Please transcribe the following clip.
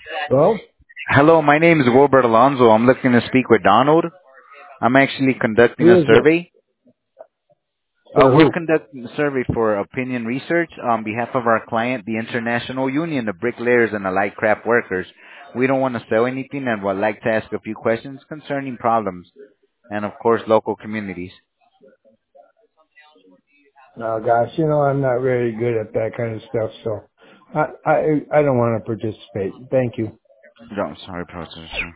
Well, Hello, my name is Wilbert Alonso. I'm looking to speak with Donald. I'm actually conducting a who is this? survey. For We're who? conducting a survey for opinion research on behalf of our client, the International Union of Bricklayers and Allied Craft Workers. We don't want to sell anything and would like to ask a few questions concerning problems and, of course, local communities. Oh gosh, I'm not very good at that kind of stuff, so I don't want to participate. Thank you. No, sorry, processor.